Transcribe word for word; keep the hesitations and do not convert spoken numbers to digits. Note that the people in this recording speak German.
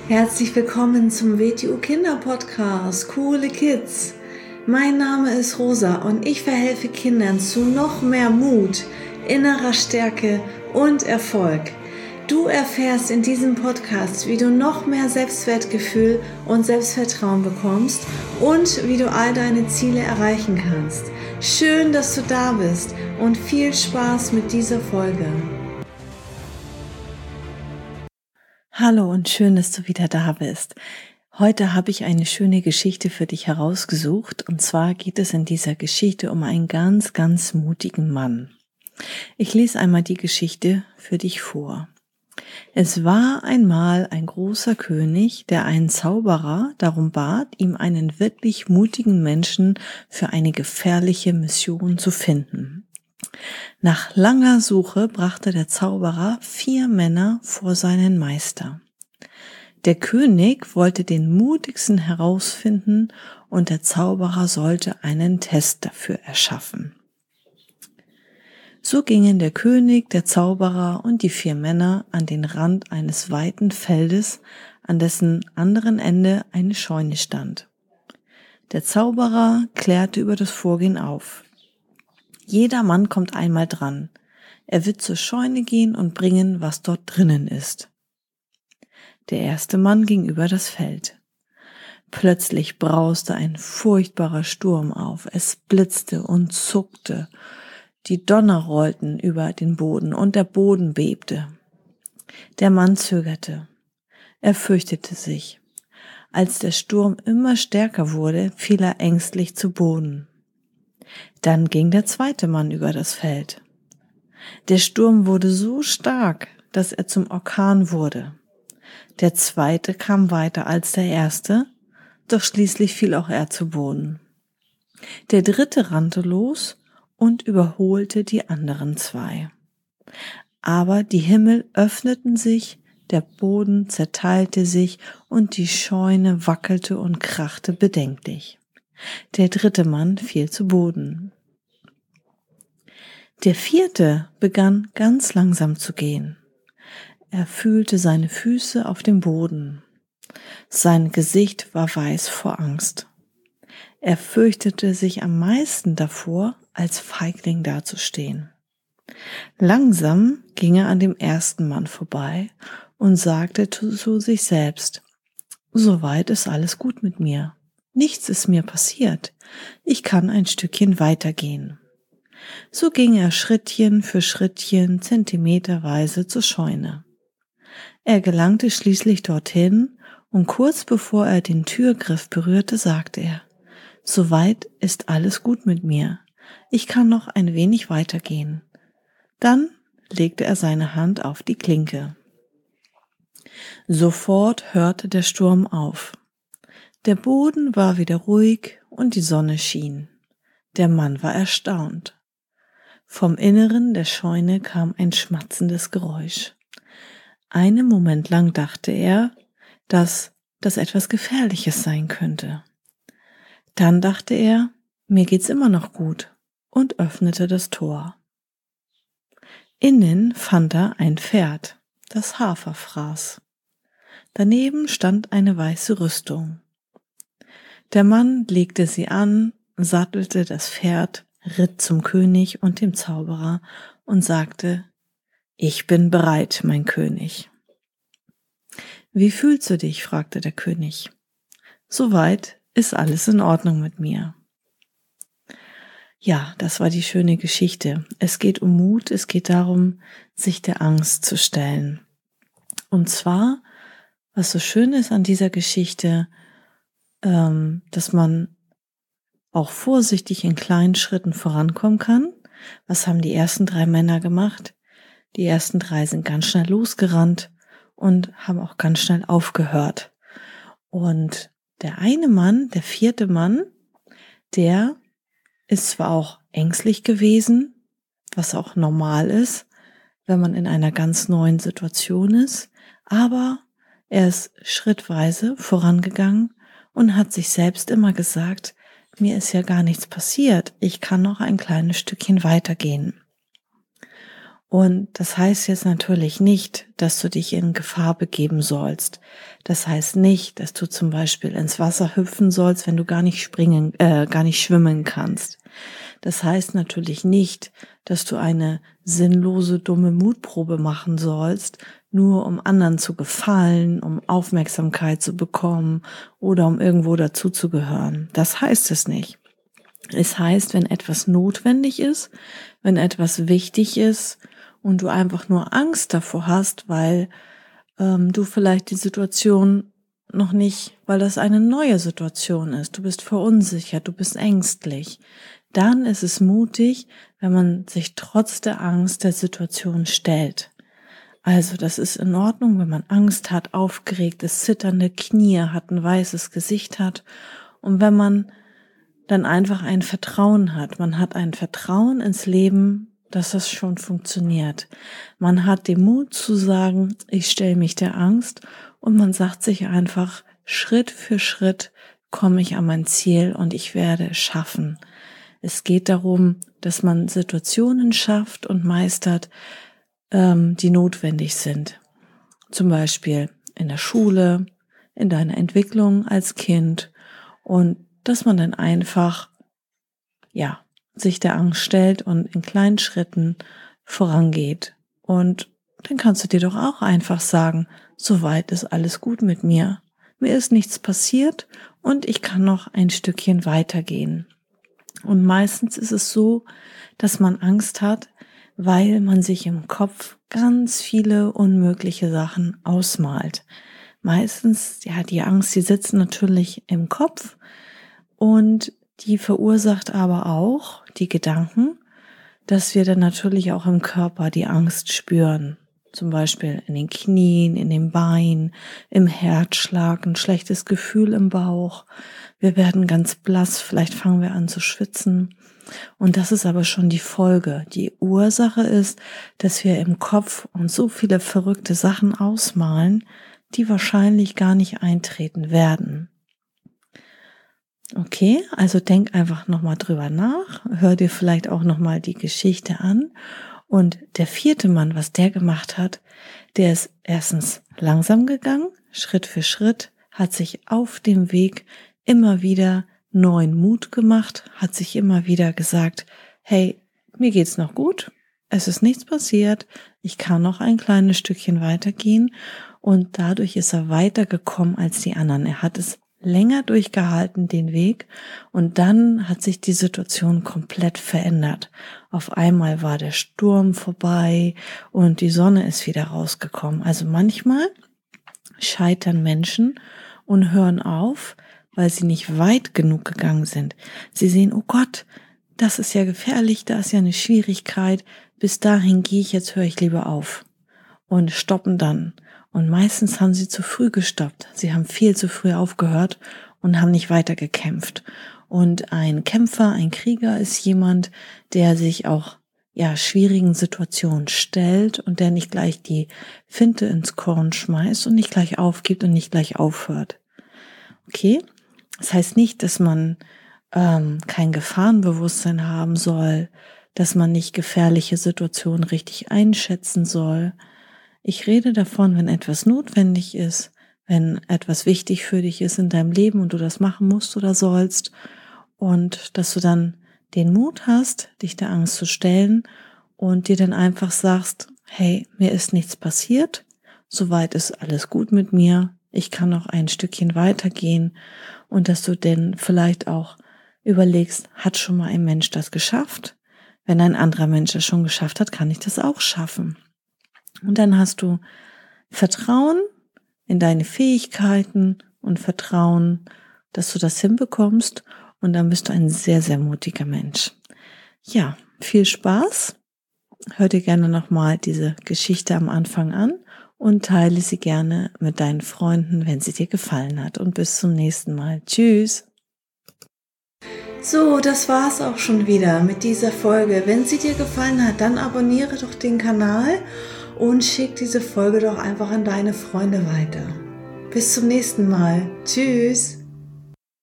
Herzlich willkommen zum W T U Kinder Podcast, Coole Kids. Mein Name ist Rosa und ich verhelfe Kindern zu noch mehr Mut, innerer Stärke und Erfolg. Du erfährst in diesem Podcast, wie du noch mehr Selbstwertgefühl und Selbstvertrauen bekommst und wie du all deine Ziele erreichen kannst. Schön, dass du da bist und viel Spaß mit dieser Folge. Hallo und schön, dass du wieder da bist. Heute habe ich eine schöne Geschichte für dich herausgesucht und zwar geht es in dieser Geschichte um einen ganz, ganz mutigen Mann. Ich lese einmal die Geschichte für dich vor. Es war einmal ein großer König, der einen Zauberer darum bat, ihm einen wirklich mutigen Menschen für eine gefährliche Mission zu finden. Nach langer Suche brachte der Zauberer vier Männer vor seinen Meister. Der König wollte den mutigsten herausfinden und der Zauberer sollte einen Test dafür erschaffen. So gingen der König, der Zauberer und die vier Männer an den Rand eines weiten Feldes, an dessen anderen Ende eine Scheune stand. Der Zauberer klärte über das Vorgehen auf. Jeder Mann kommt einmal dran. Er wird zur Scheune gehen und bringen, was dort drinnen ist. Der erste Mann ging über das Feld. Plötzlich brauste ein furchtbarer Sturm auf. Es blitzte und zuckte. Die Donner rollten über den Boden und der Boden bebte. Der Mann zögerte. Er fürchtete sich. Als der Sturm immer stärker wurde, fiel er ängstlich zu Boden. Dann ging der zweite Mann über das Feld. Der Sturm wurde so stark, dass er zum Orkan wurde. Der zweite kam weiter als der erste, doch schließlich fiel auch er zu Boden. Der dritte rannte los und überholte die anderen zwei. Aber die Himmel öffneten sich, der Boden zerteilte sich und die Scheune wackelte und krachte bedenklich. Der dritte Mann fiel zu Boden. Der vierte begann ganz langsam zu gehen. Er fühlte seine Füße auf dem Boden. Sein Gesicht war weiß vor Angst. Er fürchtete sich am meisten davor, als Feigling dazustehen. Langsam ging er an dem ersten Mann vorbei und sagte zu sich selbst: Soweit ist alles gut mit mir. Nichts ist mir passiert. Ich kann ein Stückchen weitergehen. So ging er Schrittchen für Schrittchen, zentimeterweise zur Scheune. Er gelangte schließlich dorthin und kurz bevor er den Türgriff berührte, sagte er: Soweit ist alles gut mit mir. Ich kann noch ein wenig weitergehen. Dann legte er seine Hand auf die Klinke. Sofort hörte der Sturm auf. Der Boden war wieder ruhig und die Sonne schien. Der Mann war erstaunt. Vom Inneren der Scheune kam ein schmatzendes Geräusch. Einen Moment lang dachte er, dass das etwas Gefährliches sein könnte. Dann dachte er, mir geht's immer noch gut, und öffnete das Tor. Innen fand er ein Pferd, das Hafer fraß. Daneben stand eine weiße Rüstung. Der Mann legte sie an, sattelte das Pferd, ritt zum König und dem Zauberer und sagte: Ich bin bereit, mein König. Wie fühlst du dich? Fragte der König. Soweit ist alles in Ordnung mit mir. Ja, das war die schöne Geschichte. Es geht um Mut, es geht darum, sich der Angst zu stellen. Und zwar, was so schön ist an dieser Geschichte, ähm, dass man auch vorsichtig in kleinen Schritten vorankommen kann. Was haben die ersten drei Männer gemacht? Die ersten drei sind ganz schnell losgerannt und haben auch ganz schnell aufgehört. Und der eine Mann, der vierte Mann, der ist zwar auch ängstlich gewesen, was auch normal ist, wenn man in einer ganz neuen Situation ist, aber er ist schrittweise vorangegangen und hat sich selbst immer gesagt: Mir ist ja gar nichts passiert, ich kann noch ein kleines Stückchen weitergehen. Und das heißt jetzt natürlich nicht, dass du dich in Gefahr begeben sollst. Das heißt nicht, dass du zum Beispiel ins Wasser hüpfen sollst, wenn du gar nicht springen, äh, gar nicht schwimmen kannst. Das heißt natürlich nicht, dass du eine sinnlose, dumme Mutprobe machen sollst, nur um anderen zu gefallen, um Aufmerksamkeit zu bekommen oder um irgendwo dazuzugehören. Das heißt es nicht. Es heißt, wenn etwas notwendig ist, wenn etwas wichtig ist und du einfach nur Angst davor hast, weil ähm, du vielleicht die Situation noch nicht, weil das eine neue Situation ist, du bist verunsichert, du bist ängstlich, dann ist es mutig, wenn man sich trotz der Angst der Situation stellt. Also das ist in Ordnung, wenn man Angst hat, aufgeregt ist, zitternde Knie hat, ein weißes Gesicht hat und wenn man dann einfach ein Vertrauen hat. Man hat ein Vertrauen ins Leben, dass das schon funktioniert. Man hat den Mut zu sagen, ich stelle mich der Angst und man sagt sich einfach, Schritt für Schritt komme ich an mein Ziel und ich werde es schaffen. Es geht darum, dass man Situationen schafft und meistert, ähm, die notwendig sind. Zum Beispiel in der Schule, in deiner Entwicklung als Kind und dass man dann einfach, ja, sich der Angst stellt und in kleinen Schritten vorangeht. Und dann kannst du dir doch auch einfach sagen, soweit ist alles gut mit mir. Mir ist nichts passiert und ich kann noch ein Stückchen weitergehen. Und meistens ist es so, dass man Angst hat, weil man sich im Kopf ganz viele unmögliche Sachen ausmalt. Meistens, ja, die Angst, die sitzt natürlich im Kopf, und die verursacht aber auch die Gedanken, dass wir dann natürlich auch im Körper die Angst spüren. Zum Beispiel in den Knien, in den Beinen, im Herzschlag, ein schlechtes Gefühl im Bauch. Wir werden ganz blass, vielleicht fangen wir an zu schwitzen. Und das ist aber schon die Folge. Die Ursache ist, dass wir im Kopf uns so viele verrückte Sachen ausmalen, die wahrscheinlich gar nicht eintreten werden. Okay, also denk einfach nochmal drüber nach, hör dir vielleicht auch nochmal die Geschichte an. Und der vierte Mann, was der gemacht hat, der ist erstens langsam gegangen, Schritt für Schritt, hat sich auf dem Weg immer wieder neuen Mut gemacht, hat sich immer wieder gesagt, hey, mir geht's noch gut, es ist nichts passiert, ich kann noch ein kleines Stückchen weitergehen. Und dadurch ist er weitergekommen als die anderen. Er hat es länger durchgehalten, den Weg, und dann hat sich die Situation komplett verändert. Auf einmal war der Sturm vorbei und die Sonne ist wieder rausgekommen. Also manchmal scheitern Menschen und hören auf, weil sie nicht weit genug gegangen sind. Sie sehen, oh Gott, das ist ja gefährlich, da ist ja eine Schwierigkeit, bis dahin gehe ich, jetzt höre ich lieber auf, und stoppen dann. Und meistens haben sie zu früh gestoppt. Sie haben viel zu früh aufgehört und haben nicht weiter gekämpft. Und ein Kämpfer, ein Krieger ist jemand, der sich auch ja schwierigen Situationen stellt und der nicht gleich die Finte ins Korn schmeißt und nicht gleich aufgibt und nicht gleich aufhört. Okay? Das heißt nicht, dass man ähm, kein Gefahrenbewusstsein haben soll, dass man nicht gefährliche Situationen richtig einschätzen soll. Ich rede davon, wenn etwas notwendig ist, wenn etwas wichtig für dich ist in deinem Leben und du das machen musst oder sollst, und dass du dann den Mut hast, dich der Angst zu stellen und dir dann einfach sagst, hey, mir ist nichts passiert, soweit ist alles gut mit mir, ich kann noch ein Stückchen weitergehen, und dass du denn vielleicht auch überlegst, hat schon mal ein Mensch das geschafft? Wenn ein anderer Mensch das schon geschafft hat, kann ich das auch schaffen. Und dann hast du Vertrauen in deine Fähigkeiten und Vertrauen, dass du das hinbekommst, und dann bist du ein sehr, sehr mutiger Mensch. Ja, viel Spaß. Hör dir gerne nochmal diese Geschichte am Anfang an und teile sie gerne mit deinen Freunden, wenn sie dir gefallen hat. Und bis zum nächsten Mal. Tschüss. So, das war's auch schon wieder mit dieser Folge. Wenn sie dir gefallen hat, dann abonniere doch den Kanal und schick diese Folge doch einfach an deine Freunde weiter. Bis zum nächsten Mal. Tschüss.